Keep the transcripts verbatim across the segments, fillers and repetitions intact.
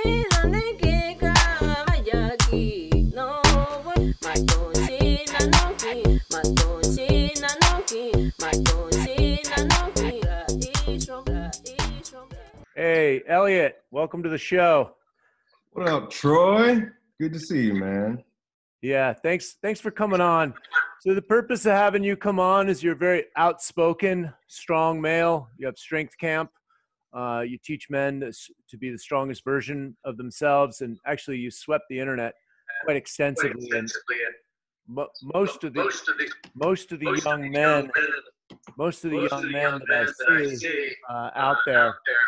Hey, Elliot, welcome to the show. What up, Troy? Good to see you, man. Yeah, thanks. Thanks for coming on. So the purpose of having you come on is you're very outspoken, strong male. You have strength camp. Uh, you teach men to, to be the strongest version of themselves, and actually, you swept the internet quite extensively. Quite extensively and mo- most of the most of the most of the most young of the men, young men, most of the most young of the men young that men I that I see see uh, out there. out there,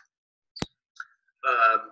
um,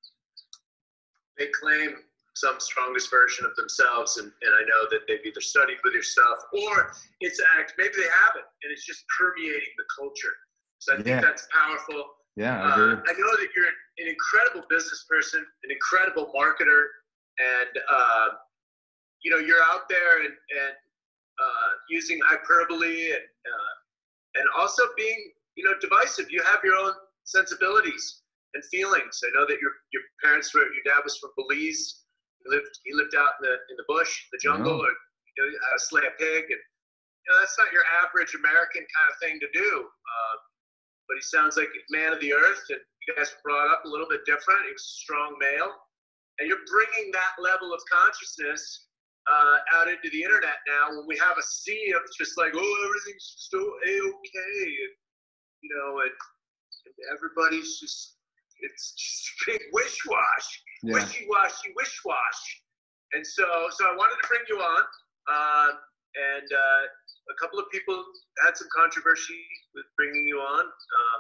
they claim some strongest version of themselves, and, and I know that they've either studied with your stuff or it's act. Maybe they haven't, and it's just permeating the culture. So I think Yeah. that's powerful. Yeah, I Uh, agree. I know that you're an incredible business person, an incredible marketer, and uh, you know you're out there and, and uh, using hyperbole and uh, and also being you know divisive. You have your own sensibilities and feelings. I know that your your parents were your dad was from Belize. He lived he lived out in the in the bush, the jungle, Yeah. or you know, uh, slay a pig, and you know that's not your average American kind of thing to do. Uh, but he sounds like a man of the earth, and you guys were brought up a little bit different. He was a strong male, and you're bringing that level of consciousness uh, out into the internet now. When we have a sea of just like, oh, everything's so a-okay, and you know, and, and everybody's just it's just big wish-wash, Yeah. wishy-washy, wish-wash. And so, so I wanted to bring you on, uh, and uh, a couple of people had some controversy with bringing you on, um,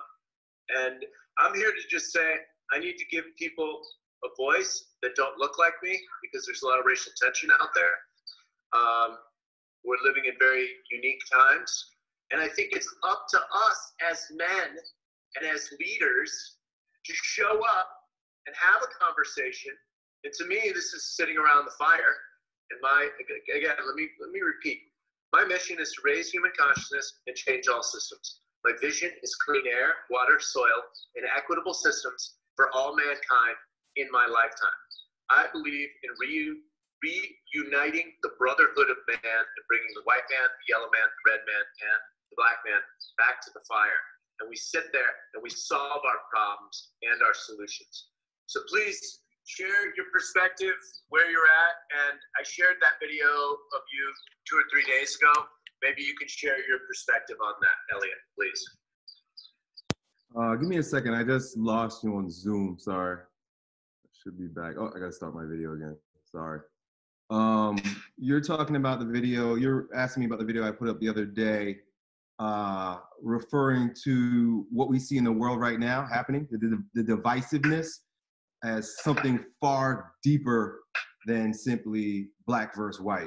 and I'm here to just say I need to give people a voice that don't look like me because there's a lot of racial tension out there. Um, we're living in very unique times, and I think it's up to us as men and as leaders to show up and have a conversation. And to me, this is sitting around the fire. And my, again, let me let me repeat. My mission is to raise human consciousness and change all systems. My vision is clean air, water, soil, and equitable systems for all mankind in my lifetime. I believe in re- reuniting the brotherhood of man and bringing the white man, the yellow man, the red man, and the black man back to the fire. And we sit there and we solve our problems and our solutions. So please share your perspective, where you're at. And I shared that video of you two or three days ago. Maybe you can share your perspective on that, Elliot, please. Uh, give me a second. I just lost you on Zoom. Sorry. I should be back. Oh, I got to start my video again. Sorry. Um, you're talking about the video. You're asking me about the video I put up the other day, uh, referring to what we see in the world right now happening, the, the, the divisiveness as something far deeper than simply black versus white.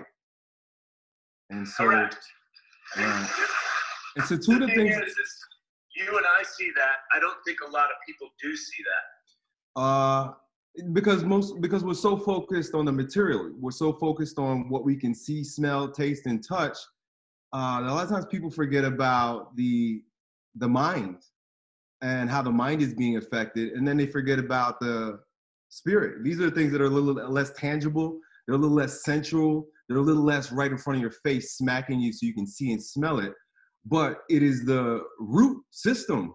And so, Correct. uh, and so two of the The thing things. is, is you and I see that. I don't think a lot of people do see that. Uh, because most because we're so focused on the material, we're so focused on what we can see, smell, taste, and touch. Uh, a lot of times people forget about the the mind and how the mind is being affected, and then they forget about the spirit. These are things that are a little less tangible. They're a little less sensual. They're a little less right in front of your face, smacking you so you can see and smell it. But it is the root system.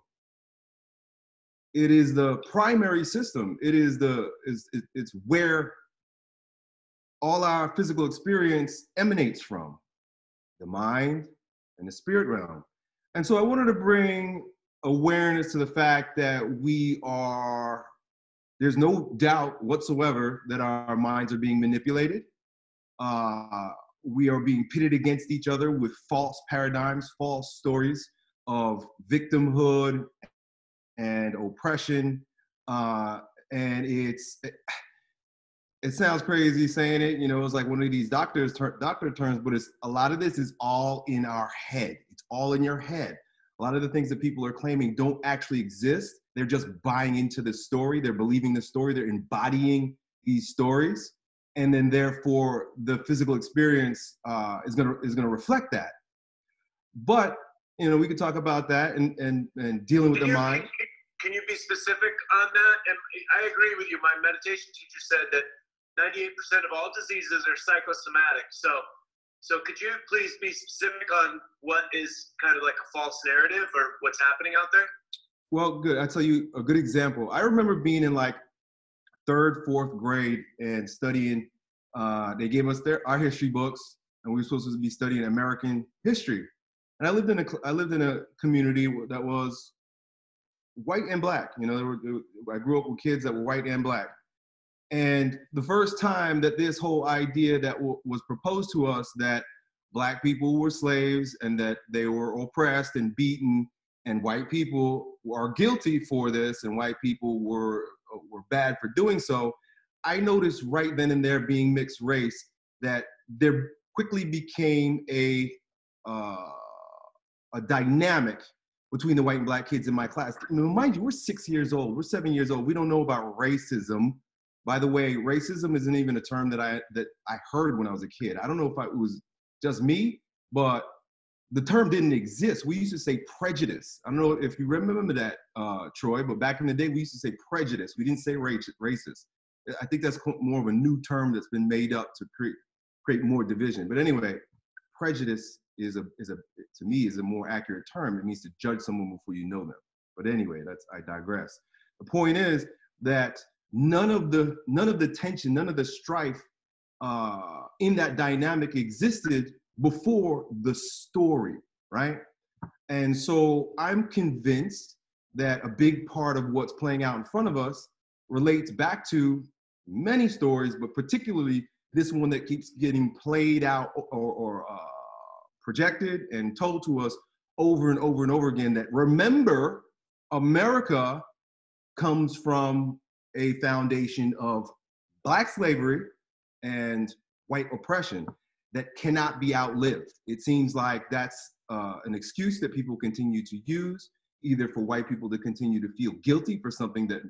It is the primary system. It is the is it, it's where all our physical experience emanates from, the mind and the spirit realm. And so I wanted to bring awareness to the fact that we are, there's no doubt whatsoever that our minds are being manipulated. Uh, we are being pitted against each other with false paradigms, false stories of victimhood and oppression. Uh, and it's, it, it sounds crazy saying it, you know, it's like one of these doctors ter- doctor terms, but it's a lot of this is all in our head. It's all in your head. A lot of the things that people are claiming don't actually exist. They're just buying into the story. They're believing the story. They're embodying these stories. And then therefore the physical experience uh, is gonna is gonna reflect that. But, you know, we could talk about that and, and, and dealing with Can the you, mind. can you be specific on that? And I agree with you. My meditation teacher said that ninety-eight percent of all diseases are psychosomatic. So, so could you please be specific on what is kind of like a false narrative or what's happening out there? Well, good. I'll tell you a good example. I remember being in like third, fourth grade and studying. Uh, they gave us their our history books, and we were supposed to be studying American history. And I lived in a I lived in a community that was white and black. You know, there were, there were, I grew up with kids that were white and black. And the first time that this whole idea that w- was proposed to us that black people were slaves and that they were oppressed and beaten, and white people are guilty for this, and white people were were bad for doing so, I noticed right then and there, being mixed race, that there quickly became a uh, a dynamic between the white and black kids in my class. Now, mind you, we're six years old, we're seven years old. We don't know about racism. By the way, racism isn't even a term that I that I heard when I was a kid. I don't know if I, it was just me, but the term didn't exist. We used to say prejudice. I don't know if you remember that, uh, Troy, but back in the day, we used to say prejudice. We didn't say racist. I think that's more of a new term that's been made up to create create more division. But anyway, prejudice is a is a to me is a more accurate term. It means to judge someone before you know them. But anyway, that's I digress. The point is that none of the none of the tension, none of the strife uh, in that dynamic existed before the story, right? And so I'm convinced that a big part of what's playing out in front of us relates back to many stories, but particularly this one that keeps getting played out or, or uh, projected and told to us over and over and over again, that remember, America comes from a foundation of black slavery and white oppression that cannot be outlived. It seems like that's uh, an excuse that people continue to use, either for white people to continue to feel guilty for something that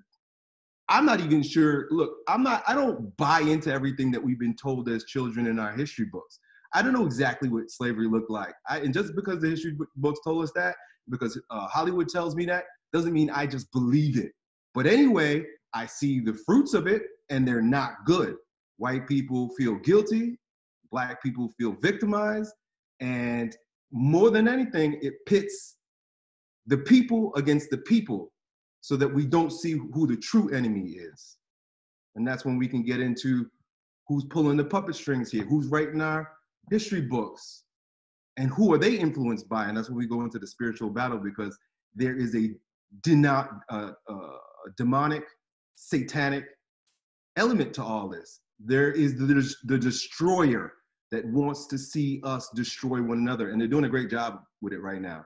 I'm not even sure. Look, I'm not, I don't buy into everything that we've been told as children in our history books. I don't know exactly what slavery looked like. I, and just because the history books told us that, because uh, Hollywood tells me that, doesn't mean I just believe it. But anyway, I see the fruits of it and they're not good. White people feel guilty. Black people feel victimized. And more than anything, it pits the people against the people so that we don't see who the true enemy is. And that's when we can get into who's pulling the puppet strings here, who's writing our history books, and who are they influenced by? And that's when we go into the spiritual battle, because there is a deno- uh, uh, demonic, satanic element to all this. There is the, the destroyer that wants to see us destroy one another. And they're doing a great job with it right now.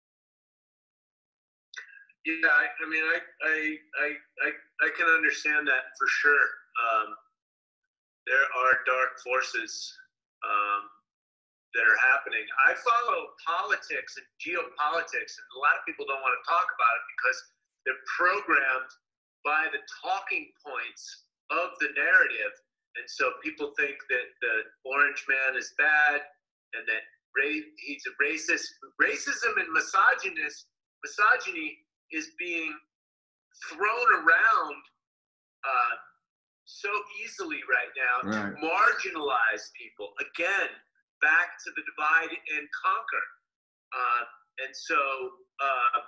Yeah, I, I mean, I, I, I, I, I can understand that for sure. Um, there are dark forces um, that are happening. I follow politics and geopolitics, and a lot of people don't want to talk about it because they're programmed by the talking points of the narrative. And so people think that the orange man is bad and that ra- he's a racist. Racism and misogynist, misogyny is being thrown around uh, so easily right now Right. to marginalize people. Again, back to the divide and conquer. Uh, and so uh,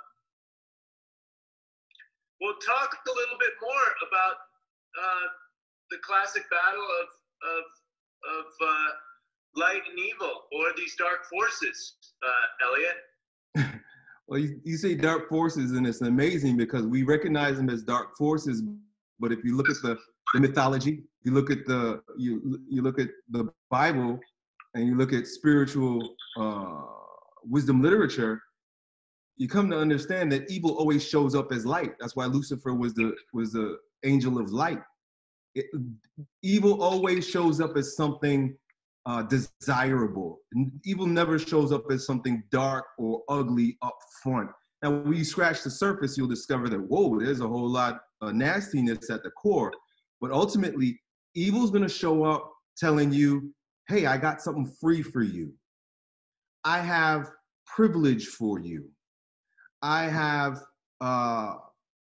we'll talk a little bit more about uh, the classic battle of of of uh, light and evil, or these dark forces, uh, Elliot. Well, you, you say dark forces, and it's amazing because we recognize them as dark forces. But if you look at the, the mythology, you look at the you you look at the Bible, and you look at spiritual uh, wisdom literature, you come to understand that evil always shows up as light. That's why Lucifer was the was the angel of light. It, evil always shows up as something uh, desirable. Evil never shows up as something dark or ugly up front. Now, when you scratch the surface, you'll discover that, whoa, there's a whole lot of nastiness at the core. But ultimately, evil's going to show up telling you, hey, I got something free for you. I have privilege for you. I have uh,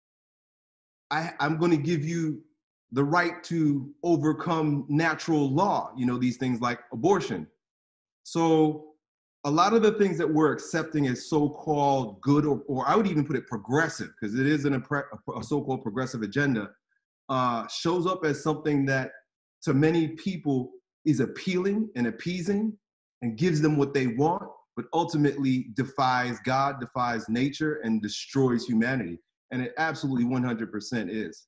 I, I'm going to give you the right to overcome natural law, you know, these things like abortion. So a lot of the things that we're accepting as so-called good, or, or I would even put it progressive, because it is an, a so-called progressive agenda, uh, shows up as something that to many people is appealing and appeasing and gives them what they want, but ultimately defies God, defies nature, and destroys humanity. And it absolutely one hundred percent is.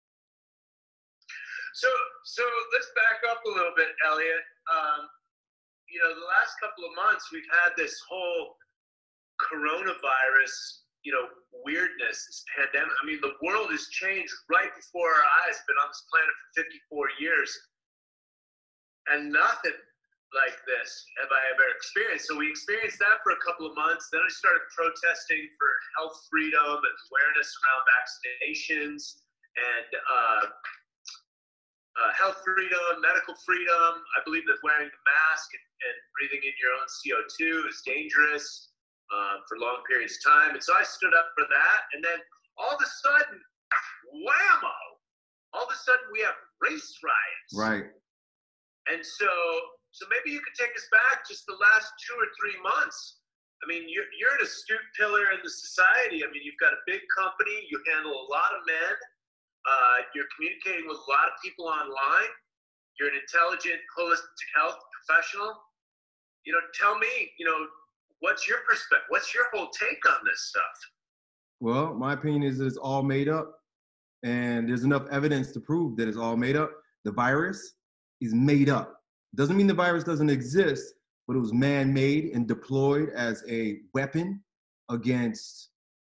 So, so let's back up a little bit, Elliot. Um, you know, the last couple of months, we've had this whole coronavirus, you know, weirdness, this pandemic. I mean, the world has changed right before our eyes. Been on this planet for fifty-four years, and nothing like this have I ever experienced. So we experienced that for a couple of months. Then I started protesting for health freedom and awareness around vaccinations and uh, uh, health freedom, medical freedom. I believe that wearing the mask and, and breathing in your own C O two is dangerous um, for long periods of time. And so I stood up for that. And then all of a sudden, whammo, all of a sudden we have race riots. Right. And so, so maybe you could take us back just the last two or three months. I mean, you're, you're an astute pillar in the society. I mean, you've got a big company. You handle a lot of men. Uh, you're communicating with a lot of people online. You're an intelligent, holistic health professional. You know, tell me, you know, what's your perspective? What's your whole take on this stuff? Well, my opinion is that it's all made up, and there's enough evidence to prove that it's all made up. The virus is made up. Doesn't mean the virus doesn't exist, but it was man-made and deployed as a weapon against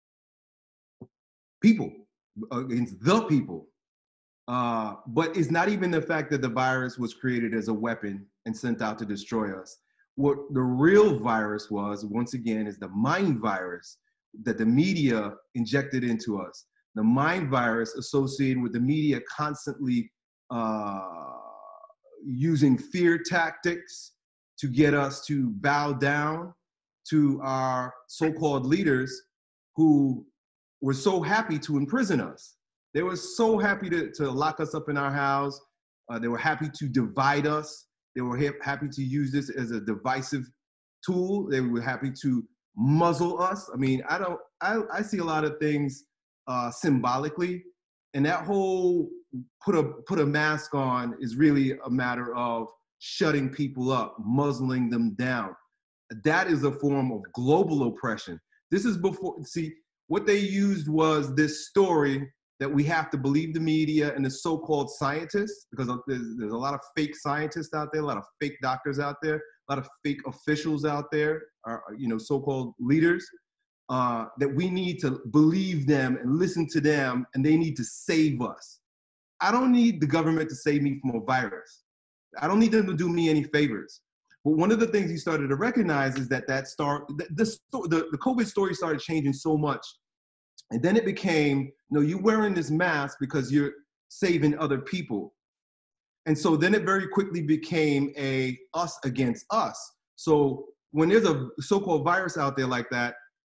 people, against the people. Uh, but it's not even the fact that the virus was created as a weapon and sent out to destroy us. What the real virus was, once again, is the mind virus that the media injected into us. The mind virus associated with the media constantly uh, using fear tactics to get us to bow down to our so-called leaders who were so happy to imprison us. They were so happy to, to lock us up in our house. Uh, they were happy to divide us. They were ha- happy to use this as a divisive tool. They were happy to muzzle us. I mean, I don't, I, I see a lot of things uh, symbolically, and that whole put a, put a mask on is really a matter of shutting people up, muzzling them down. That is a form of global oppression. This is before, see, what they used was this story that we have to believe the media and the so-called scientists, because there's, there's a lot of fake scientists out there, a lot of fake doctors out there, a lot of fake officials out there, are, you know, so-called leaders, uh, that we need to believe them and listen to them, and they need to save us. I don't need the government to save me from a virus. I don't need them to do me any favors. But one of the things you started to recognize is that that start, the, the, the, the COVID story started changing so much. And then it became, no, you're wearing this mask because you're saving other people. And so then it very quickly became a us against us. So when there's a so-called virus out there like that,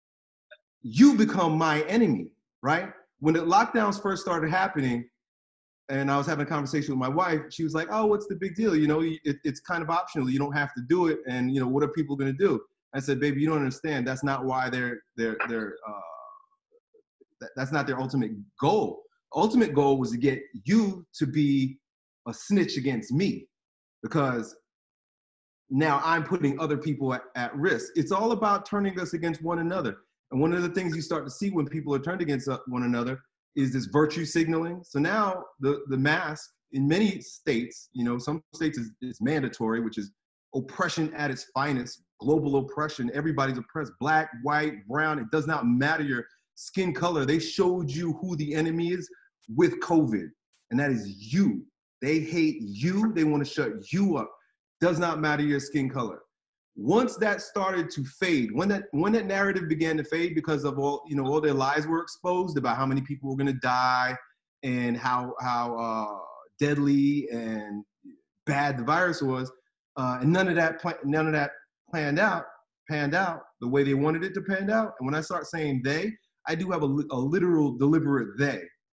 you become my enemy, right? When the lockdowns first started happening, and I was having a conversation with my wife, she was like, oh, what's the big deal? You know, it, it's kind of optional. You don't have to do it. And, you know, what are people going to do? I said, baby, you don't understand. That's not why they're, they're, they're, uh, that, that's not their ultimate goal. Ultimate goal was to get you to be a snitch against me, because now I'm putting other people at, at risk. It's all about turning us against one another. And one of the things you start to see when people are turned against one another is this virtue signaling. So now the, the mask in many states, you know, some states is, is mandatory, which is oppression at its finest, global oppression. Everybody's oppressed, black, white, brown. It does not matter your skin color. They showed you who the enemy is with COVID, and that is you. They hate you. They want to shut you up. Does not matter your skin color. Once that started to fade, when that when that narrative began to fade because of all, you know, all their lies were exposed about how many people were going to die and how how uh, deadly and bad the virus was, uh, and none of that pla- none of that planned out panned out the way they wanted it to pan out. And when I start saying they, I do have a, a literal, deliberate they.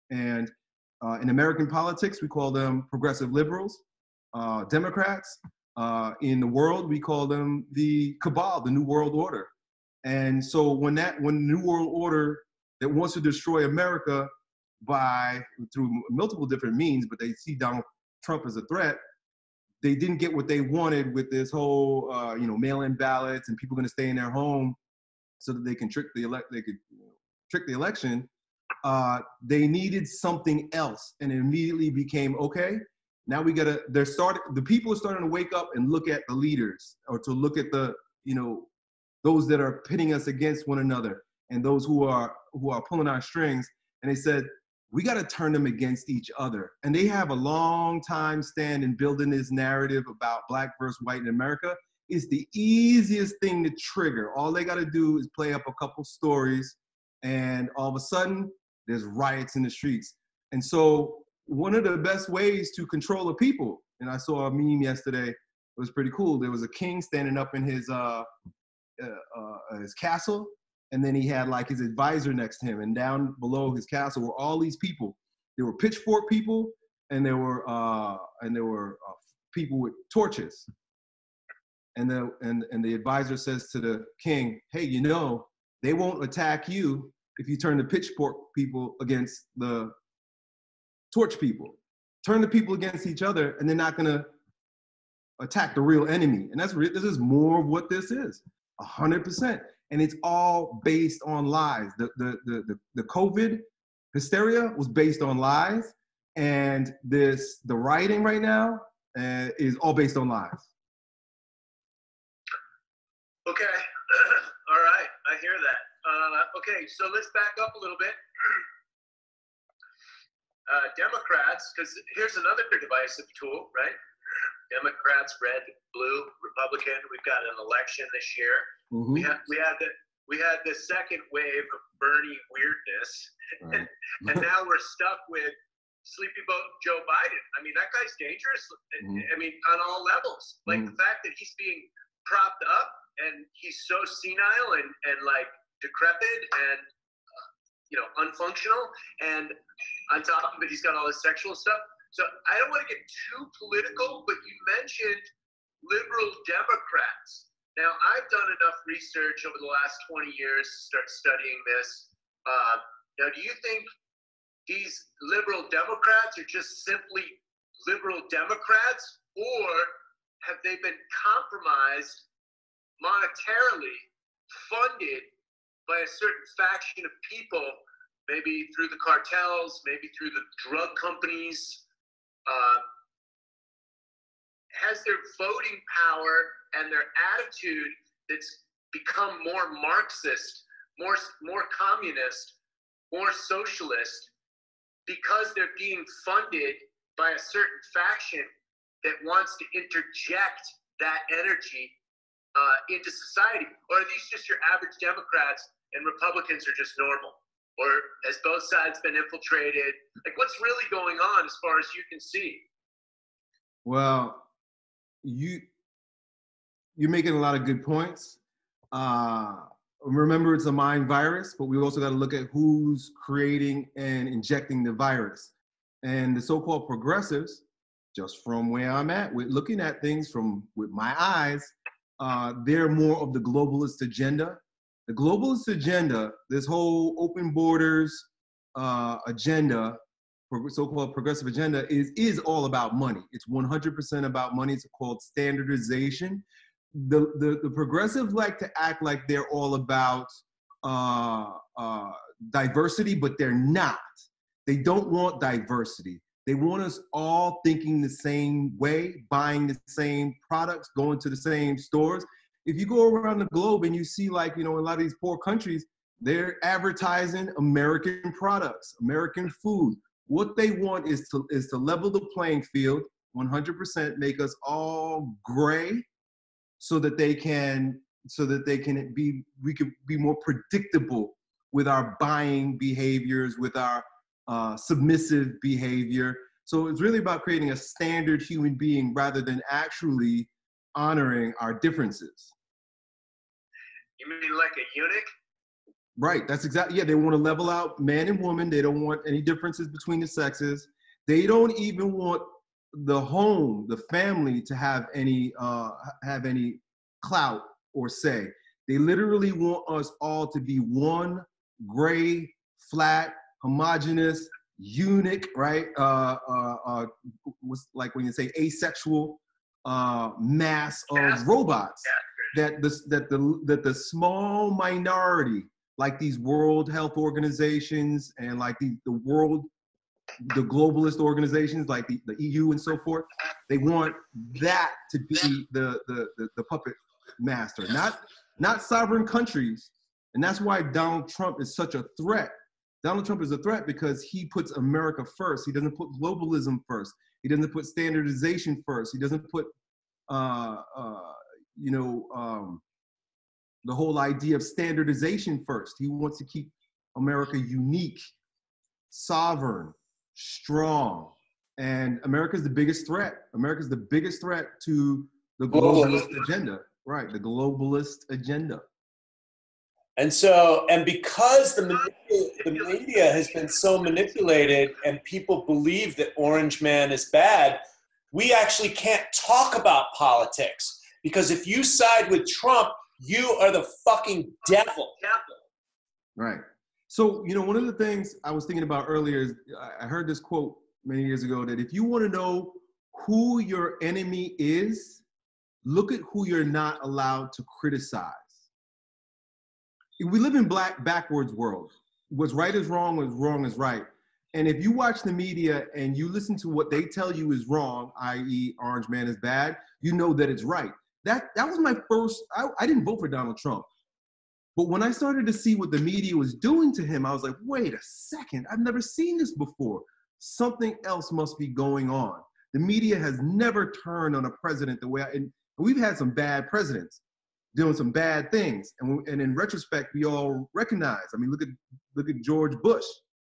And uh, in American politics, we call them progressive liberals, uh, Democrats. Uh, in the world, we call them the cabal, the New World Order. And so when that, when the New World Order that wants to destroy America by, through multiple different means, but they see Donald Trump as a threat, they didn't get what they wanted with this whole, uh, you know, mail-in ballots and people going to stay in their home so that they can trick the elect, they could you know, trick the election. Uh, they needed something else, and it immediately became okay. Now we gotta. They're starting. The people are starting to wake up and look at the leaders, or to look at the, you know, those that are pitting us against one another, and those who are who are pulling our strings. And they said, we got to turn them against each other. And they have a long time stand in building this narrative about black versus white in America. It's the easiest thing to trigger. All they got to do is play up a couple stories, and all of a sudden, there's riots in the streets. And so one of the best ways to control the people, and I saw a meme yesterday, it was pretty cool. There was a king standing up in his uh, uh, uh, his castle, and then he had like his advisor next to him, and down below his castle were all these people. There were pitchfork people, and there were uh, and there were uh, people with torches. And the and and the advisor says to the king, "Hey, you know, they won't attack you if you turn the pitchfork people against the torch people. Turn the people against each other, and they're not gonna attack the real enemy." And that's re- this is more of what this is, a hundred percent. And it's all based on lies. The the the the, the COVID hysteria was based on lies, and this the rioting right now uh, is all based on lies. Okay, all right, I hear that. Uh, okay, so let's back up a little bit. Uh, Democrats, because here's another divisive tool, right? Democrats, red, blue, Republican. We've got an election this year. Mm-hmm. We had we had the we had the second wave of Bernie weirdness, right. And now we're stuck with Sleepy Joe Biden. I mean, that guy's dangerous. Mm-hmm. I mean, on all levels. Like mm-hmm. the fact that he's being propped up and he's so senile and and like decrepit and uh, you know unfunctional, and on top of it he's got all this sexual stuff. So I don't want to get too political, but you mentioned liberal Democrats. Now I've done enough research over the last twenty years to start studying this. Uh, now do you think these liberal Democrats are just simply liberal Democrats, or have they been compromised monetarily, funded by a certain faction of people, maybe through the cartels, maybe through the drug companies? Uh, has their voting power and their attitude that's become more Marxist, more, more communist, more socialist, because they're being funded by a certain faction that wants to interject that energy uh, into society? Or are these just your average Democrats and Republicans are just normal? Or has both sides been infiltrated? Like, what's really going on as far as you can see? Well, you, you're making a lot of good points. Uh, remember, it's a mind virus, but we also got to look at who's creating and injecting the virus. And the so-called progressives, just from where I'm at, with looking at things from with my eyes, uh, they're more of the globalist agenda. The globalist agenda, this whole open borders uh, agenda, so-called progressive agenda, is, is all about money. It's one hundred percent about money. It's called standardization. The, the, the progressives like to act like they're all about uh, uh, diversity, but they're not. They don't want diversity. They want us all thinking the same way, buying the same products, going to the same stores. If you go around the globe and you see, like, you know, a lot of these poor countries, they're advertising American products, American food. What they want is to is to level the playing field, one hundred percent, make us all gray, so that they can so that they can be we can be more predictable with our buying behaviors, with our uh, submissive behavior. So it's really about creating a standard human being rather than actually honoring our differences. You mean like a eunuch? Right. That's exactly, yeah, they want to level out man and woman. They don't want any differences between the sexes. They don't even want the home, the family to have any, uh, have any clout or say. They literally want us all to be one gray, flat, homogenous, eunuch, right? Uh, uh, uh, what's like when you say asexual uh, mass of robots. That the, that the that the small minority, like these World Health Organizations and like the, the world, the globalist organizations like the, the E U and so forth, they want that to be the, the, the, the puppet master, not, not sovereign countries. And that's why Donald Trump is such a threat. Donald Trump is a threat because he puts America first. He doesn't put globalism first. He doesn't put standardization first. He doesn't put, uh, uh, you know, um, the whole idea of standardization first. He wants to keep America unique, sovereign, strong. And America's the biggest threat. America's the biggest threat to the globalist agenda. Right, the globalist agenda. And so, and because the, manipul- the media has been so manipulated and people believe that Orange Man is bad, we actually can't talk about politics. Because if you side with Trump, you are the fucking devil. Right. So, you know, one of the things I was thinking about earlier is I heard this quote many years ago that if you want to know who your enemy is, look at who you're not allowed to criticize. We live in black backwards world. What's right is wrong, what's wrong is right. And if you watch the media and you listen to what they tell you is wrong, that is Orange Man is bad, you know that it's right. That, that was my first, I, I didn't vote for Donald Trump. But when I started to see what the media was doing to him, I was like, wait a second, I've never seen this before. Something else must be going on. The media has never turned on a president the way I, and we've had some bad presidents doing some bad things. And, and in retrospect, we all recognize, I mean, look at, look at George Bush,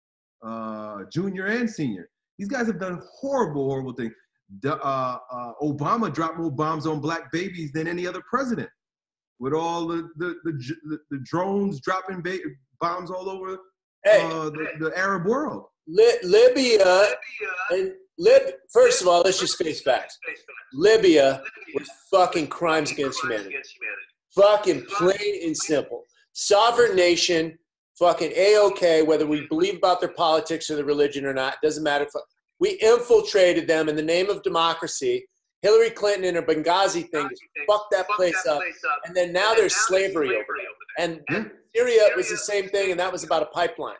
uh, Junior and Senior. These guys have done horrible, horrible things. Uh, uh, Obama dropped more bombs on black babies than any other president, with all the the the, the, the drones dropping ba- bombs all over hey, uh, the, the Arab world. Li- Libya, and Lib. First of all, let's just face facts. Libya was fucking crimes against humanity. Fucking plain and simple. Sovereign nation, fucking A-OK, whether we believe about their politics or their religion or not, doesn't matter. We infiltrated them in the name of democracy. Hillary Clinton and her Benghazi thing fucked that place up. And then now there's slavery over there. And Syria was the same thing, and that was about a pipeline.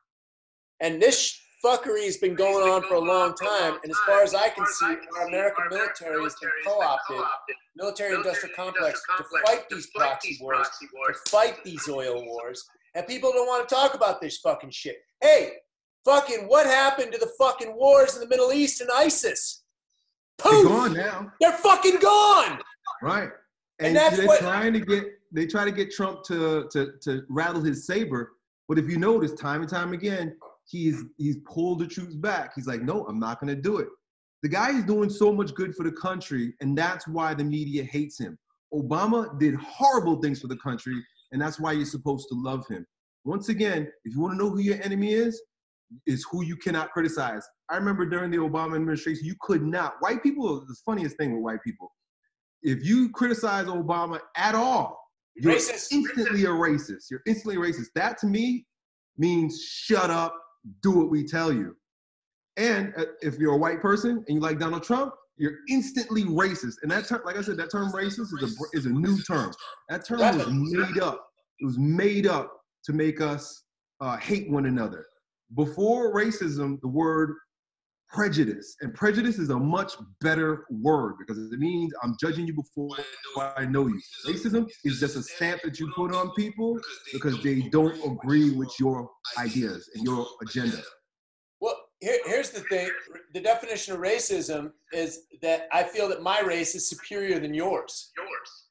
And this fuckery has been going on for a long time. And as far as I can see, our American military has been co-opted, military-industrial complex, to fight these proxy wars, to fight these oil wars. And people don't want to talk about this fucking shit. Hey, fucking what happened to the fucking wars in the Middle East and ISIS? Poof! They're gone now. They're fucking gone. Right. And, And, that's they're what trying to get they try to get Trump to to to rattle his saber. But if you notice, time and time again, he's he's pulled the troops back. He's like, no, I'm not gonna do it. The guy is doing so much good for the country, and that's why the media hates him. Obama did horrible things for the country, and that's why you're supposed to love him. Once again, if you want to know who your enemy is, is who you cannot criticize. I remember during the Obama administration, you could not. White people, the funniest thing with white people, if you criticize Obama at all, you're Racist. instantly a racist. You're instantly racist. That to me means shut up, do what we tell you. And uh, if you're a white person and you like Donald Trump, you're instantly racist. And that term, like I said, that term racist is a is a new term. That term was made up. It was made up to make us uh, hate one another. Before racism, the word prejudice, and prejudice is a much better word because it means I'm judging you before I know you. Racism is just a stamp that you put on people because they don't agree with your ideas and your agenda. Well, here, here's the thing. The definition of racism is that I feel that my race is superior than yours. Yours.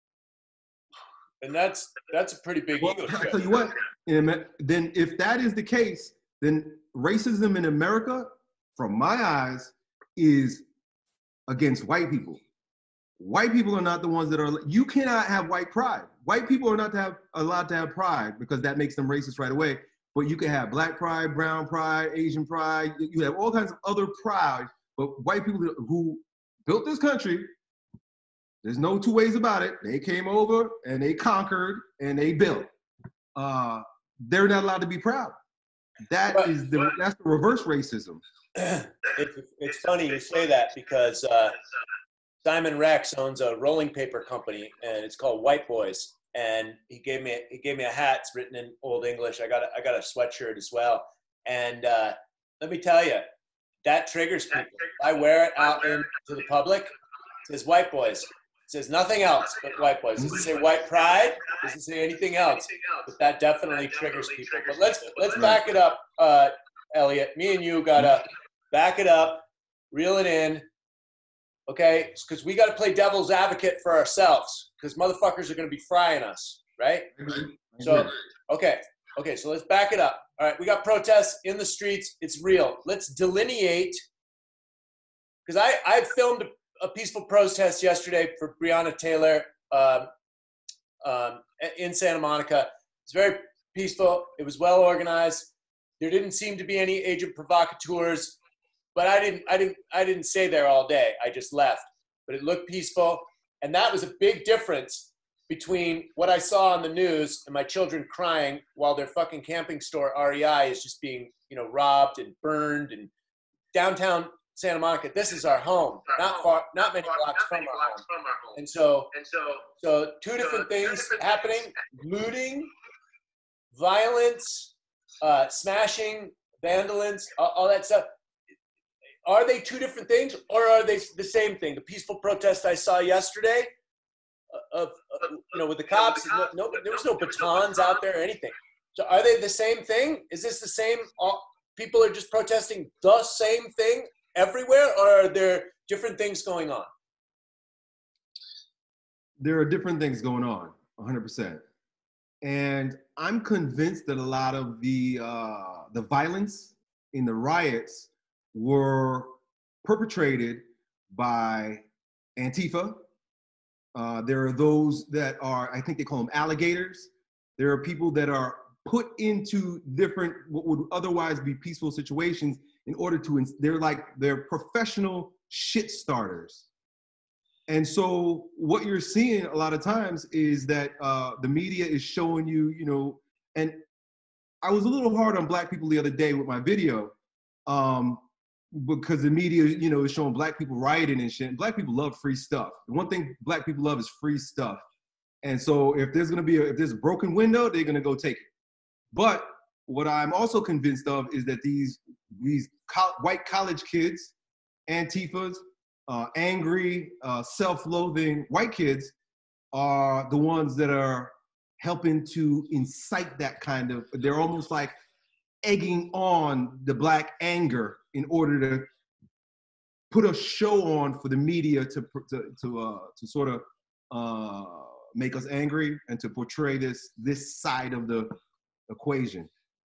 And that's that's a pretty big Well, ego I trip. tell you what, then if that is the case, then racism in America, from my eyes, is against white people. white people are not the ones that are, you cannot have white pride. White people are not to have, allowed to have pride because that makes them racist right away. But you can have black pride, brown pride, Asian pride. You have all kinds of other pride. But white people who built this country, there's no two ways about it. They came over and they conquered and they built. Uh, they're not allowed to be proud. That but, is the but, that's the reverse racism. It's, it's funny you say that because uh, Simon Rex owns a rolling paper company and it's called White Boys. And he gave me he gave me a hat. It's written in Old English. I got a, I got a sweatshirt as well. And uh, let me tell you, that triggers people. I wear it out into the public. It says White Boys. It says nothing else but white boys. Does it say white pride? Does it say anything else? But that definitely triggers people. But let's let's back it up, uh, Elliot. Me and you gotta back it up, reel it in, okay? Because we gotta play devil's advocate for ourselves. Because motherfuckers are gonna be frying us, right? So okay, okay. So let's back it up. All right, we got protests in the streets. It's real. Let's delineate. Because I I filmed a peaceful protest yesterday for Breonna Taylor um, um, in Santa Monica. It's very peaceful. It was well organized. There didn't seem to be any agent provocateurs, but I didn't, I didn't, I didn't stay there all day. I just left. But it looked peaceful, and that was a big difference between what I saw on the news and my children crying while their fucking camping store R E I is just being, you know, robbed and burned and downtown Santa Monica. This is our home, not far, not many blocks from our home. And so, so two different things happening: looting, violence, uh, smashing, vandalism, all, all that stuff. Are they two different things, or are they the same thing? The peaceful protest I saw yesterday, of, of you know, with the cops, no, no, there was no batons out there or anything. So, are they the same thing? Is this the same? All, people are just protesting the same thing everywhere, or are there different things going on? There are different things going on, one hundred percent. And I'm convinced that a lot of the uh, the violence in the riots were perpetrated by Antifa. Uh, there are those that are, I think they call them alligators. There are people that are put into different, what would otherwise be peaceful situations in order to, they're like, they're professional shit starters. And so what you're seeing a lot of times is that uh, the media is showing you, you know, and I was a little hard on black people the other day with my video um, because the media, you know, is showing black people rioting and shit. And black people love free stuff. The one thing black people love is free stuff. And so if there's gonna be a, if there's a broken window, they're gonna go take it. But what I'm also convinced of is that these these co- white college kids, Antifas, uh, angry, uh, self-loathing white kids are the ones that are helping to incite that kind of, they're almost like egging on the black anger in order to put a show on for the media to to to, uh, to sort of uh, make us angry and to portray this this side of the equation.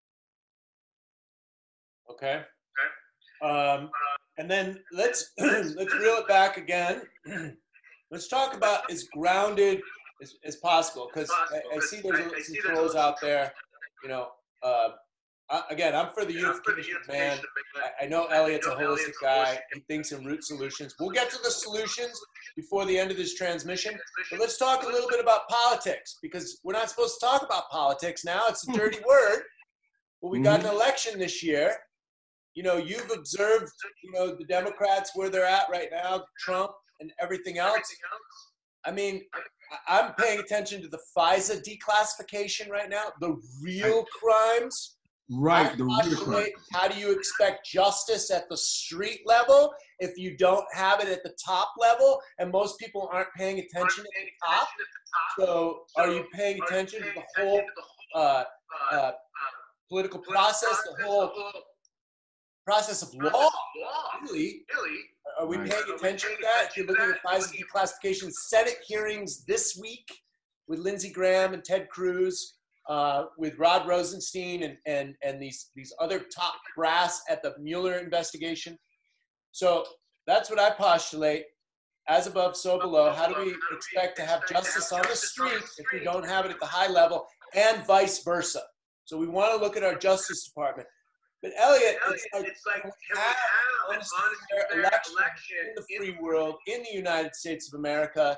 Okay. Okay. Um, and then let's let's reel it back again. Let's talk about as grounded as, as possible, because I, I see there's a, some trolls out there. You know, uh, I, again, I'm for the unification of man. I, I know Elliot's a holistic guy. He thinks in root solutions. We'll get to the solutions before the end of this transmission. But let's talk a little bit about politics, because we're not supposed to talk about politics now. It's a dirty word. Well, we got an election this year. You know, you've observed, you know, the Democrats, where they're at right now, Trump and everything else. I mean, I'm paying attention to the FISA declassification right now, the real crimes. Right, the real crimes. How do you expect justice at the street level if you don't have it at the top level? And most people aren't paying attention at the top. So are you paying attention to the whole uh, uh, political process, the whole process of law? Really? Are we paying attention to that? If you're looking at FISA declassification, Senate hearings this week with Lindsey Graham and Ted Cruz, uh, with Rod Rosenstein and, and, and these, these other top brass at the Mueller investigation. So that's what I postulate. as above, so below. How do we expect to have justice on the street if we don't have it at the high level, and vice versa? So we want to look at our Justice Department. But Elliot, it's like, it's like can we have an honest, fair election, election in the free world, in the United States of America,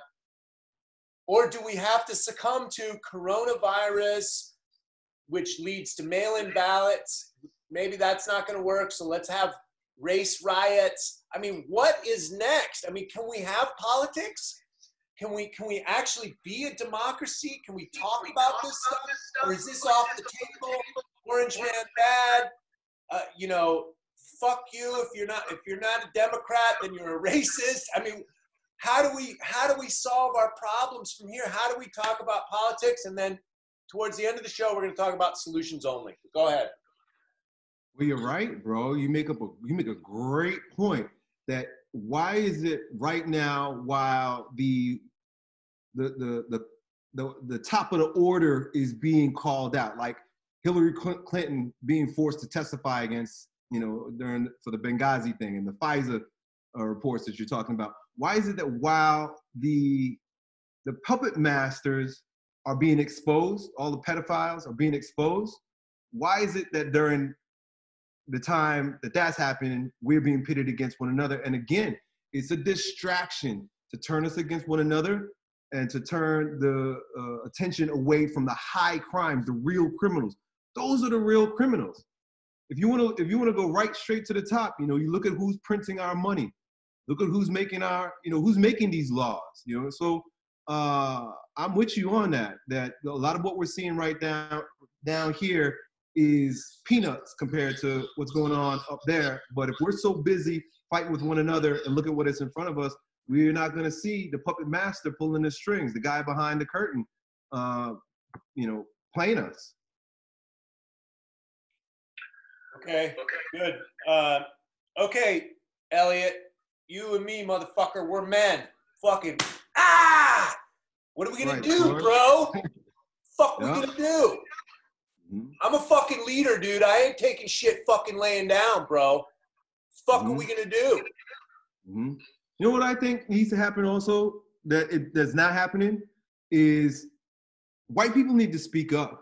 or do we have to succumb to coronavirus, which leads to mail-in ballots? Maybe that's not going to work, so let's have race riots. I mean, what is next? I mean, can we have politics? Can we can we actually be a democracy? Can we talk about this stuff? Or is this off the table? Orange man bad. Uh, you know, fuck you if you're not if you're not a Democrat, then you're a racist. I mean, how do we how do we solve our problems from here? How do we talk about politics? And then towards the end of the show, we're going to talk about solutions only. Go ahead. Well, you're right, bro. You make up a you make a great point. That why is it right now, while the the the the the, the top of the order is being called out, like Hillary Clinton being forced to testify against, you know, during for the Benghazi thing and the FISA uh, reports that you're talking about. Why is it that while the the puppet masters are being exposed, all the pedophiles are being exposed, why is it that during the time that that's happening, we're being pitted against one another? And again, it's a distraction to turn us against one another and to turn the uh, attention away from the high crimes, the real criminals. Those are the real criminals. If you want to, if you want to go right straight to the top, you know, you look at who's printing our money, look at who's making our, you know, who's making these laws. You know, so uh, I'm with you on that. That a lot of what we're seeing right down down here is peanuts compared to what's going on up there. But if we're so busy fighting with one another and look at what is in front of us, we're not going to see the puppet master pulling the strings, the guy behind the curtain, uh, you know, playing us. Okay, good. Uh, okay, Elliot, you and me, motherfucker, we're men. Fucking, ah! What are we gonna right, do, George. bro? Fuck, Yeah. we gonna do? Mm-hmm. I'm a fucking leader, dude. I ain't taking shit fucking laying down, bro. Fuck, mm-hmm. Are we gonna do? Mm-hmm. You know what I think needs to happen also that it, that's not happening is white people need to speak up.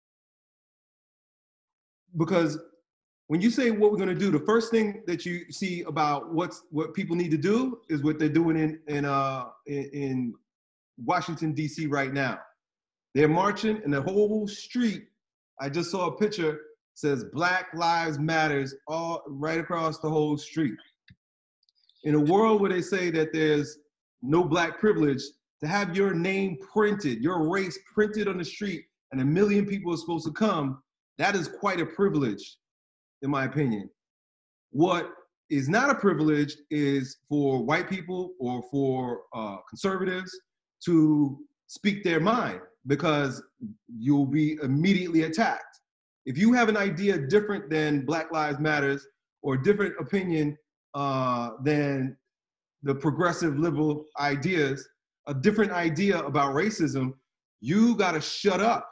Because when you say what we're going to do, the first thing that you see about what's what people need to do is what they're doing in in uh in, in Washington D C right now. They're marching, and the whole street. I just saw a picture says Black Lives Matters all right across the whole street. In a world where they say that there's no black privilege, to have your name printed, your race printed on the street, and a million people are supposed to come, that is quite a privilege, in my opinion. What is not a privilege is for white people or for uh, conservatives to speak their mind, because you'll be immediately attacked. If you have an idea different than Black Lives Matters or different opinion uh, than the progressive liberal ideas, a different idea about racism, you gotta shut up.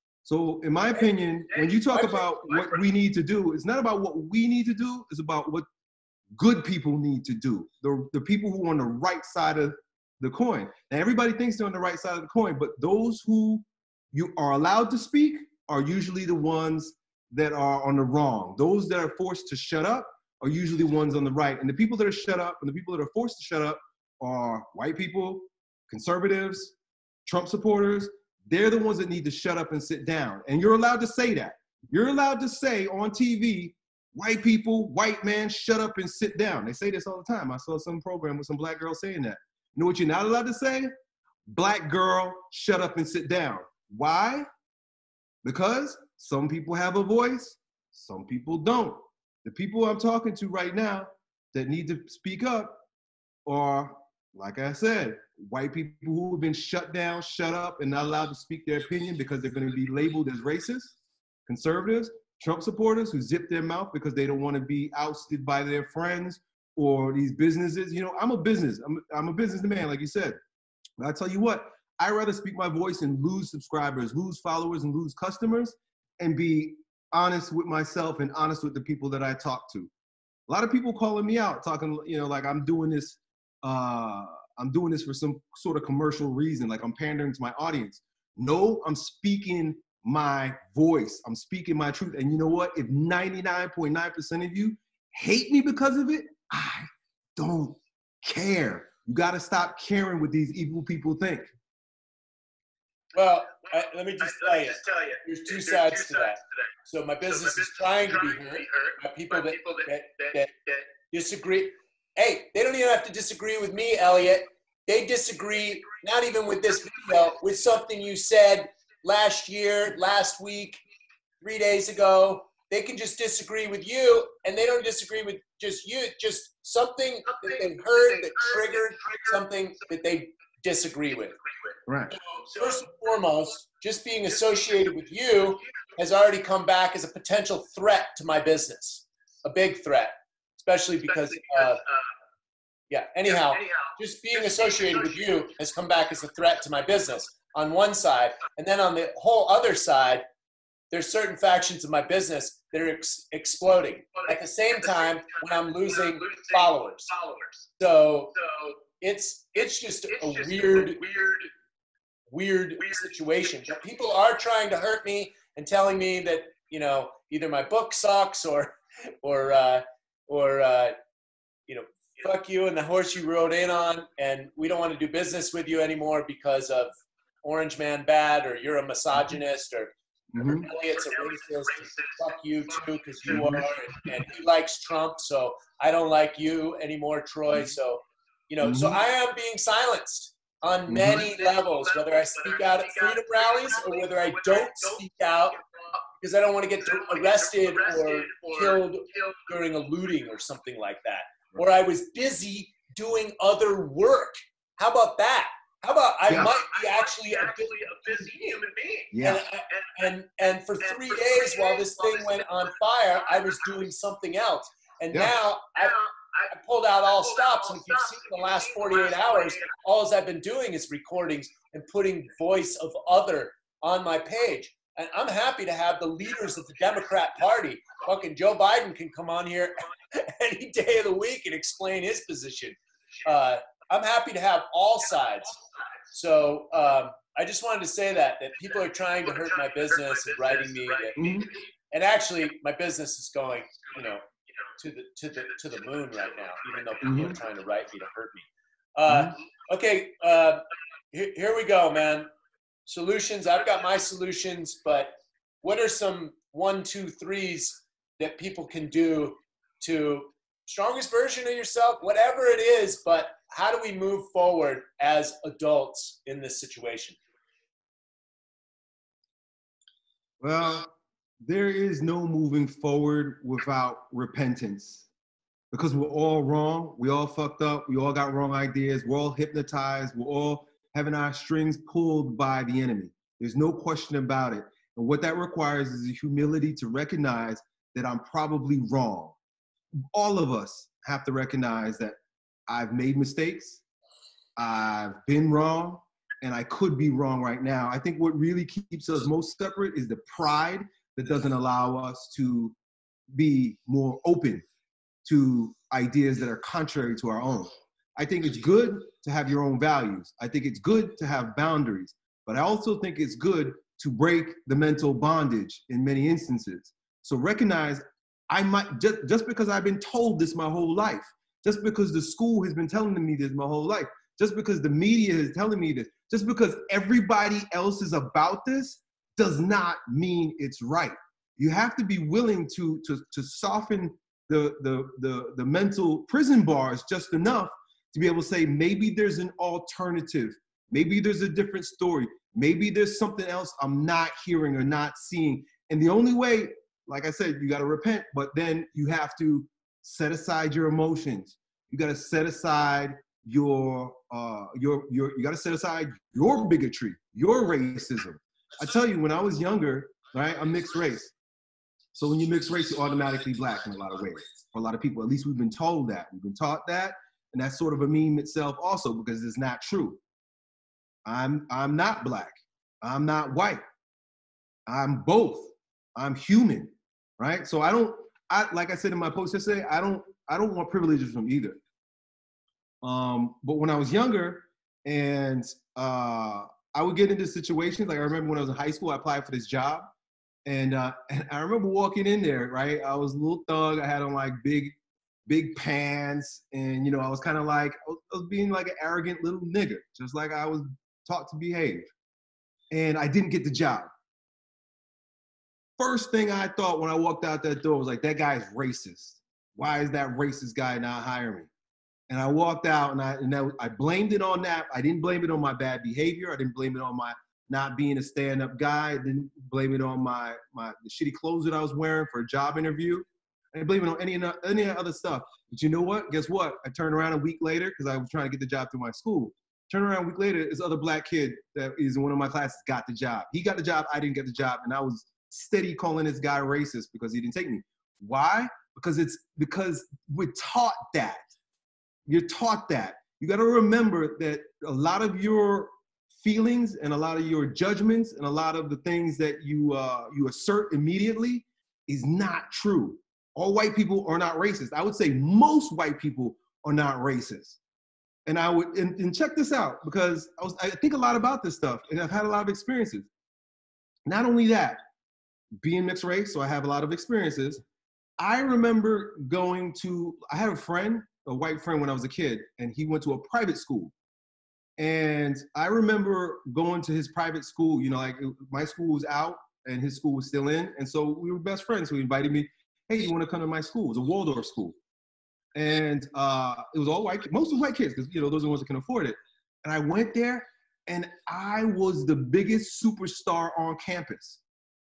So in my opinion, when you talk about what we need to do, it's not about what we need to do, it's about what good people need to do. The, the people who are on the right side of the coin. Now everybody thinks they're on the right side of the coin, but those who you are allowed to speak are usually the ones that are on the wrong. Those that are forced to shut up are usually the ones on the right. And the people that are shut up and the people that are forced to shut up are white people, conservatives, Trump supporters. They're the ones that need to shut up and sit down. And you're allowed to say that. You're allowed to say on T V, white people, white man, shut up and sit down. They say this all the time. I saw some program with some black girl saying that. You know what you're not allowed to say? Black girl, shut up and sit down. Why? Because some people have a voice, some people don't. The people I'm talking to right now that need to speak up are, like I said, white people who have been shut down, shut up, and not allowed to speak their opinion because they're going to be labeled as racist, conservatives, Trump supporters who zip their mouth because they don't want to be ousted by their friends or these businesses. You know, I'm a business, I'm, I'm a businessman, like you said. But I tell you what, I'd rather speak my voice and lose subscribers, lose followers, and lose customers, and be honest with myself and honest with the people that I talk to. A lot of people calling me out, talking, you know, like I'm doing this, uh, I'm doing this for some sort of commercial reason, like I'm pandering to my audience. No, I'm speaking my voice. I'm speaking my truth. And you know what? If ninety-nine point nine percent of you hate me because of it, I don't care. You got to stop caring what these evil people think. Well, I, let me just tell you, Just tell you, there's two there's sides two to that. sides to that. So my So business my is trying to be heard by people that, that, that disagree. Hey, they don't even have to disagree with me, Elliot. They disagree, not even with this video, with something you said last year, last week, three days ago. They can just disagree with you, and they don't disagree with just you, just something that they heard that triggered something that they disagree with. Right. So first and foremost, just being associated with you has already come back as a potential threat to my business, a big threat, especially because, uh, yeah, anyhow, just being associated with you has come back as a threat to my business on one side. And then on the whole other side, there's certain factions of my business that are ex- exploding at the same time when I'm losing followers. So it's it's just a weird, weird situation. But people are trying to hurt me and telling me that, you know, either my book sucks or or uh, or uh, you know, fuck you and the horse you rode in on, and we don't want to do business with you anymore because of Orange Man bad, or you're a misogynist, or Mm-hmm. Elliot's a racist. Fuck you too, because you are, and, and he likes Trump, so I don't like you anymore, Troy. So, you know, mm-hmm. so I am being silenced on many mm-hmm. levels, whether I speak out at freedom rallies or whether I don't speak out because I don't want to get arrested or killed during a looting or something like that. Or I was busy doing other work. How about that? How about I yeah. might be actually a busy, a busy human being? Yeah. And, and and for three days while this thing went on fire, I was doing something else. And yeah. now I, I pulled out all stops. And if you've seen the last forty-eight hours, all I've been doing is recordings and putting voice of other on my page. And I'm happy to have the leaders of the Democrat Party. Fucking Joe Biden can come on here any day of the week and explain his position. Uh, I'm happy to have all sides. So um, I just wanted to say that, that people are trying to hurt my business and writing me. That, mm-hmm. And actually, my business is going, you know, to the to the to the moon right now, even though people mm-hmm. are trying to write me to hurt me. Uh, mm-hmm. Okay, uh, here, here we go, man. Solutions. I've got my solutions, but what are some one, two, threes that people can do to strongest version of yourself, whatever it is, but how do we move forward as adults in this situation? Well, there is no moving forward without repentance, because we're all wrong. We all fucked up. We all got wrong ideas. We're all hypnotized. We're all having our strings pulled by the enemy. There's no question about it. And what that requires is the humility to recognize that I'm probably wrong. All of us have to recognize that I've made mistakes, I've been wrong, and I could be wrong right now. I think what really keeps us most separate is the pride that doesn't allow us to be more open to ideas that are contrary to our own. I think it's good to have your own values. I think it's good to have boundaries, but I also think it's good to break the mental bondage in many instances. So recognize I might, just, just because I've been told this my whole life, just because the school has been telling me this my whole life, just because the media is telling me this, just because everybody else is about this, does not mean it's right. You have to be willing to, to, to soften the, the, the, the mental prison bars just enough to be able to say, maybe there's an alternative. Maybe there's a different story. Maybe there's something else I'm not hearing or not seeing. And the only way, like I said, you got to repent, but then you have to set aside your emotions. You got to set aside your, uh, your, your, you got to set aside your bigotry, your racism. I tell you, when I was younger, right, I'm mixed race. So when you mix race, you're automatically black in a lot of ways. For a lot of people, at least we've been told that. We've been taught that. And that's sort of a meme itself also, because it's not true. I'm, I'm not black. I'm not white. I'm both. I'm human, right? So I don't, I, like I said in my post yesterday, I don't, I don't want privileges from either. Um, but when I was younger, and uh, I would get into situations, like I remember when I was in high school, I applied for this job. And, uh, and I remember walking in there, right? I was a little thug. I had on like big, big pants. And, you know, I was kind of like, I was, I was being like an arrogant little nigger, just like I was taught to behave. And I didn't get the job. First thing I thought when I walked out that door was like, that guy's racist. Why is that racist guy not hiring me? And I walked out and I, and that, I blamed it on that. I didn't blame it on my bad behavior. I didn't blame it on my not being a stand-up guy. I didn't blame it on my, my the shitty clothes that I was wearing for a job interview. I didn't blame it on any, any other stuff. But you know what? Guess what? I turned around a week later because I was trying to get the job through my school. Turned around a week later, this other black kid that is in one of my classes got the job. He got the job, I didn't get the job, and I was steady calling this guy racist because he didn't take me. Why? Because it's because we're taught that. You're taught that. You got to remember that a lot of your feelings and a lot of your judgments and a lot of the things that you uh, you assert immediately is not true. All white people are not racist. I would say most white people are not racist. And I would and, and check this out because I was I think a lot about this stuff and I've had a lot of experiences. Not only that, being mixed race, so I have a lot of experiences. I remember going to, I had a friend, a white friend when I was a kid, and he went to a private school. And I remember going to his private school, you know, like my school was out and his school was still in. And so we were best friends. So he invited me, hey, you want to come to my school? It was a Waldorf school. And uh, it was all white, mostly white kids, because, you know, those are the ones that can afford it. And I went there and I was the biggest superstar on campus.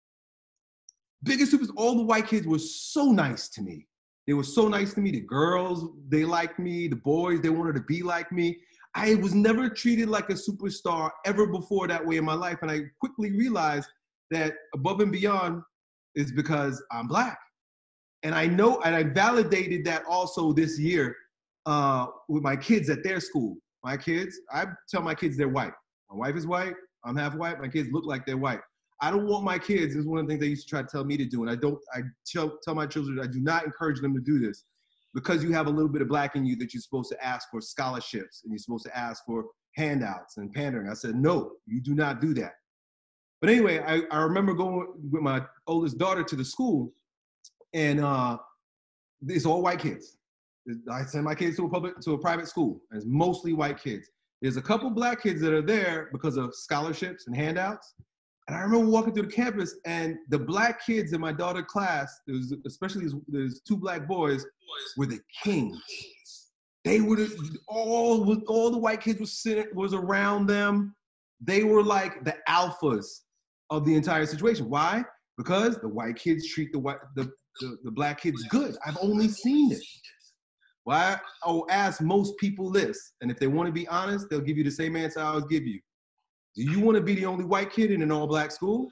Biggest superstar, all the white kids were so nice to me. They were so nice to me. The girls, they liked me. The boys, they wanted to be like me. I was never treated like a superstar ever before that way in my life. And I quickly realized that above and beyond is because I'm black. And I know, and I validated that also this year uh, with my kids at their school. My kids, I tell my kids they're white. My wife is white, I'm half white, my kids look like they're white. I don't want my kids, this is one of the things they used to try to tell me to do, and I don't, I tell, tell my children, I do not encourage them to do this. Because you have a little bit of black in you that you're supposed to ask for scholarships and you're supposed to ask for handouts and pandering. I said, no, you do not do that. But anyway, I, I remember going with my oldest daughter to the school, and uh, it's all white kids. I send my kids to a public, to a private school, and it's mostly white kids. There's a couple black kids that are there because of scholarships and handouts. And I remember walking through the campus, and the black kids in my daughter's class, there was, especially there's two black boys, were the kings. They were the, all all the white kids was sitting was around them. They were like the alphas of the entire situation. Why? Because the white kids treat the white the, the, the black kids good. I've only seen it. Why? I'll ask most people this, and if they want to be honest, they'll give you the same answer I always give you. Do you want to be the only white kid in an all-black school?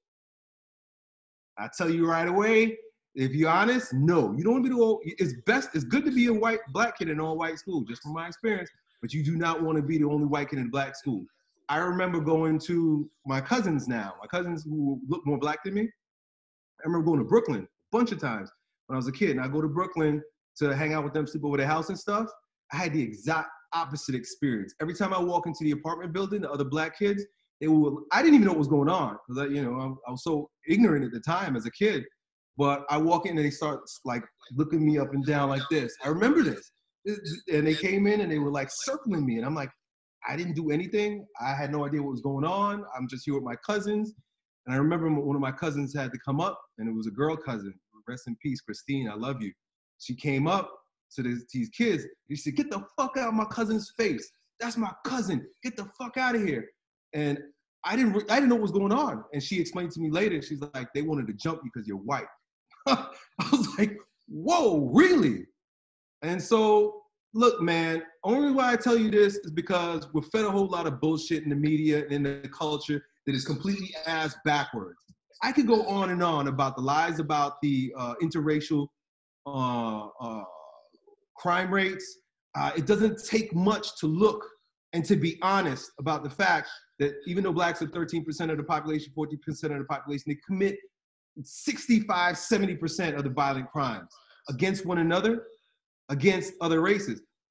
I tell you right away, if you're honest, no. You don't want to be the all, it's best, it's good to be a white, black kid in an all-white school, just from my experience, but you do not want to be the only white kid in a black school. I remember going to my cousins now, my cousins who look more black than me. I remember going to Brooklyn a bunch of times when I was a kid, and I go to Brooklyn to hang out with them, sleep over their house and stuff. I had the exact opposite experience. Every time I walk into the apartment building, the other black kids, they will, I didn't even know what was going on. Because I, you know, I, I was so ignorant at the time as a kid. But I walk in and they start like looking me up and down like this. I remember this. And they came in and they were like circling me. And I'm like, I didn't do anything. I had no idea what was going on. I'm just here with my cousins. And I remember one of my cousins had to come up, and it was a girl cousin. Rest in peace, Christine, I love you. She came up to these, these kids. She said, get the fuck out of my cousin's face. That's my cousin. Get the fuck out of here. And I didn't, I didn't know what was going on. And she explained to me later, she's like, they wanted to jump you because you're white. I was like, whoa, really? And so, look, man, only why I tell you this is because we're fed a whole lot of bullshit in the media and in the culture that is completely ass backwards. I could go on and on about the lies about the uh, interracial uh, uh, crime rates. Uh, it doesn't take much to look and to be honest about the fact that even though blacks are thirteen percent of the population, fourteen percent of the population, they commit sixty-five, seventy percent of the violent crimes against one another, against other races.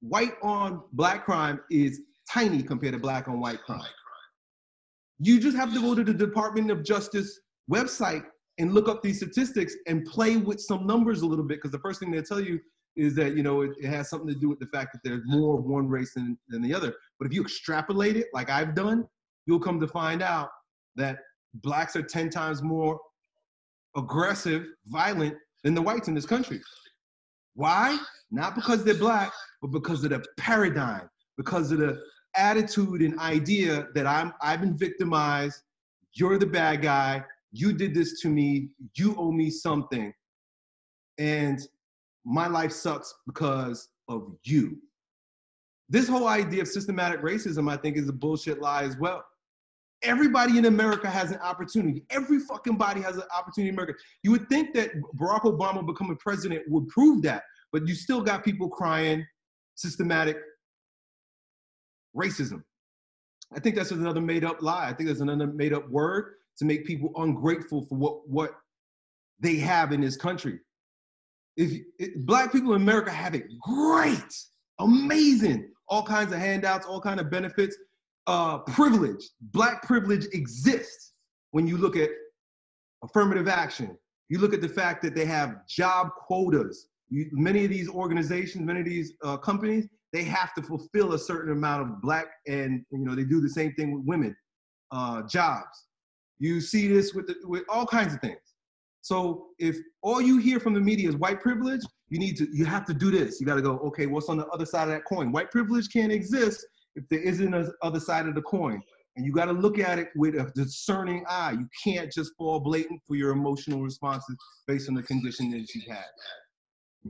white on black crime is tiny compared to black on white crime. You just have to go to the Department of Justice website and look up these statistics and play with some numbers a little bit, because the first thing they'll tell you is that, you know, it, it has something to do with the fact that there's more of one race than, than the other. But if you extrapolate it like I've done, you'll come to find out that blacks are ten times more aggressive, violent than the whites in this country. Why? Not because they're black, but because of the paradigm, because of the attitude and idea that I'm, I've been victimized, you're the bad guy, you did this to me, you owe me something, and my life sucks because of you. This whole idea of systematic racism, I think, is a bullshit lie as well. Everybody in America has an opportunity. Every fucking body has an opportunity in America. You would think that Barack Obama becoming president would prove that, but you still got people crying systematic racism. I think that's just another made up lie. I think there's another made up word to make people ungrateful for what, what they have in this country. If it, black people in America have it great, amazing, all kinds of handouts, all kinds of benefits, uh, privilege. Black privilege exists when you look at affirmative action. You look at the fact that they have job quotas. You, many of these organizations, many of these uh, companies, they have to fulfill a certain amount of black, and you know they do the same thing with women, uh, jobs. You see this with the, with all kinds of things. So if all you hear from the media is white privilege, you need to, you have to do this. You got to go, okay, what's on the other side of that coin? White privilege can't exist if there isn't an other side of the coin. And you got to look at it with a discerning eye. You can't just fall blatant for your emotional responses based on the condition that you had.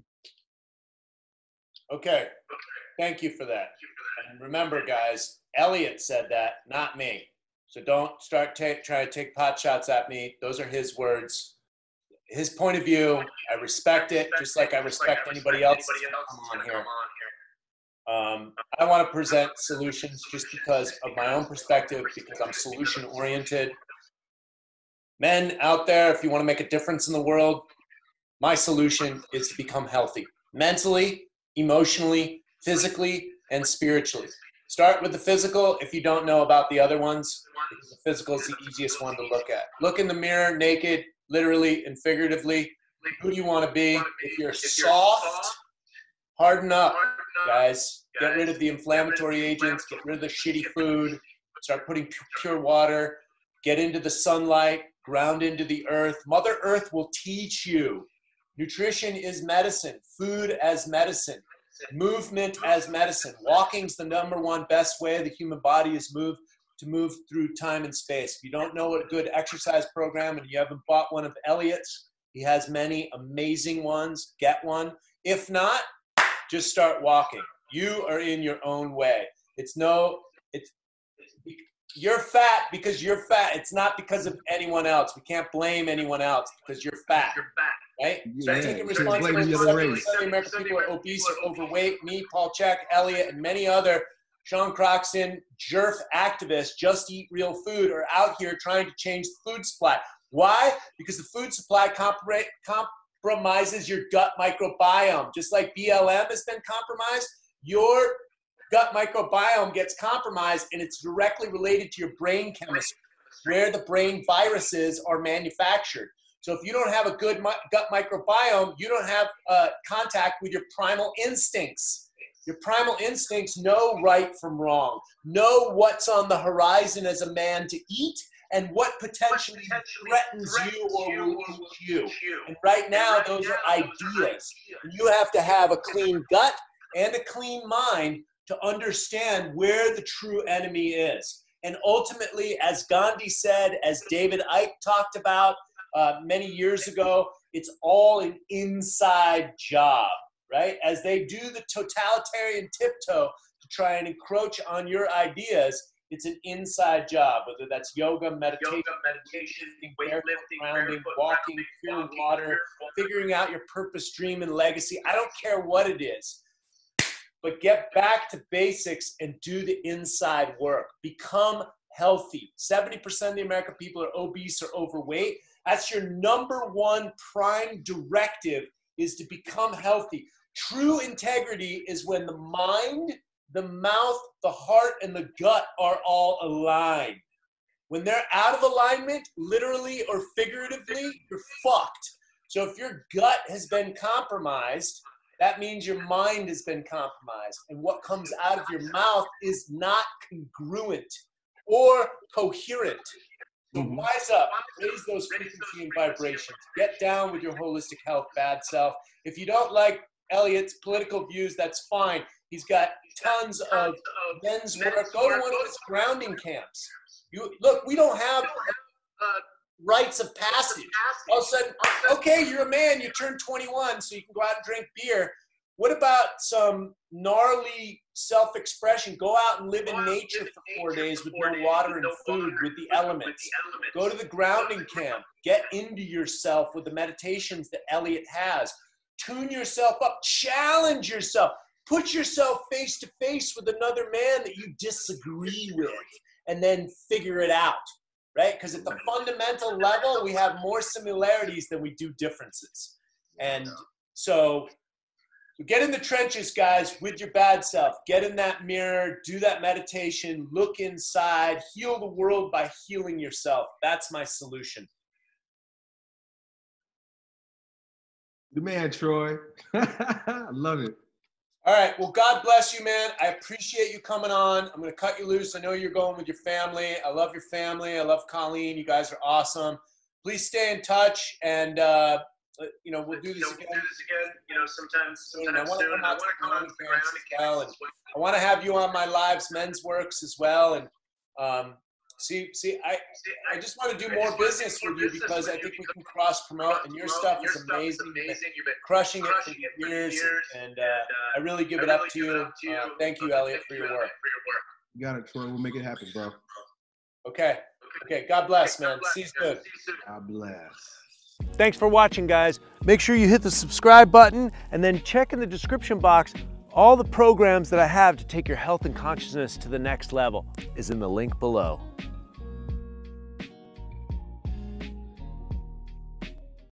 Okay, thank you for that. And remember, guys, Elliot said that, not me. So don't start ta- trying to take pot shots at me. Those are his words. His point of view, I respect it, just like I respect anybody else come on here. Um, I want to present solutions just because of my own perspective, because I'm solution-oriented. Men out there, if you want to make a difference in the world, my solution is to become healthy. Mentally, emotionally, physically, and spiritually. Start with the physical if you don't know about the other ones, because the physical is the easiest one to look at. Look in the mirror naked, literally and figuratively. Who do you want to be? If you're soft, harden up, guys. Get rid of the inflammatory agents. Get rid of the shitty food. Start putting pure water. Get into the sunlight. Ground into the earth. Mother Earth will teach you. Nutrition is medicine. Food as medicine. Movement as medicine. Walking's the number one best way the human body is moved to move through time and space. If you don't know what a good exercise program and you haven't bought one of Elliot's, he has many amazing ones. Get one. If not, just start walking. You are in your own way. It's no, it's, you're fat because you're fat. It's not because of anyone else. We can't blame anyone else because you're fat. You're fat. Right? Yeah, Start taking responsibility. seventy percent of the American people are obese or overweight. Me, Paul Chek, Elliot, and many other Sean Croxton, J E R F activists, Just Eat Real Food, are out here trying to change the food supply. Why? Because the food supply compromises your gut microbiome. Just like B L M has been compromised, your gut microbiome gets compromised, and it's directly related to your brain chemistry, where the brain viruses are manufactured. So if you don't have a good mi- gut microbiome, you don't have uh, contact with your primal instincts. Your primal instincts know right from wrong, know what's on the horizon as a man to eat, and what potentially threatens you or will eat you. And right now, those are ideas. You have to have a clean gut and a clean mind to understand where the true enemy is. And ultimately, as Gandhi said, as David Icke talked about uh, many years ago, it's all an inside job, right? As they do the totalitarian tiptoe to try and encroach on your ideas, it's an inside job, whether that's yoga, meditation, meditation weightlifting, grounding, walking, pure water, figuring out your purpose, dream, and legacy. I don't care what it is. But get back to basics and do the inside work. Become healthy. seventy percent of the American people are obese or overweight. That's your number one prime directive, is to become healthy. True integrity is when the mind, the mouth, the heart, and the gut are all aligned. When they're out of alignment, literally or figuratively, you're fucked. So if your gut has been compromised, that means your mind has been compromised. And what comes out of your mouth is not congruent or coherent. So Mhm. wise up, raise those frequency and vibrations. Get down with your holistic health, bad self. If you don't like Elliot's political views, that's fine. He's got tons of men's work. Go to one of his grounding camps. You look, we don't have uh, rites of passage. All of a sudden, okay, you're a man, you turn twenty-one, so you can go out and drink beer. What about some gnarly self-expression? Go out and live in nature for four days with no water and food, with the elements. Go to the grounding camp. Get into yourself with the meditations that Elliot has. Tune yourself up. Challenge yourself. Put yourself face to face with another man that you disagree with, and then figure it out, right? Because at the fundamental level, we have more similarities than we do differences. And so get in the trenches, guys, with your bad self. Get in that mirror, do that meditation, look inside, heal the world by healing yourself. That's my solution. The man, Troy. I love it. All right. Well, God bless you, man. I appreciate you coming on. I'm going to cut you loose. I know you're going with your family. I love your family. I love Colleen. You guys are awesome. Please stay in touch, and uh, you know, we'll do this again. We'll do this again. You know, sometimes, sometimes I want to soon. come I out want to to come out to the ground as well, and I want to have you on my lives, Men's Works as well, and um, see, see, I, I just want to do more business with you because I think we can cross promote, and your stuff is amazing. You've been crushing it for years, and uh, I really give it up to you. Uh, thank you, Elliot, for your work. You got it, Troy. We'll make it happen, bro. Okay. Okay. God bless, man. See you soon. God bless. Thanks for watching, guys. Make sure you hit the subscribe button and then check in the description box. All the programs that I have to take your health and consciousness to the next level is in the link below.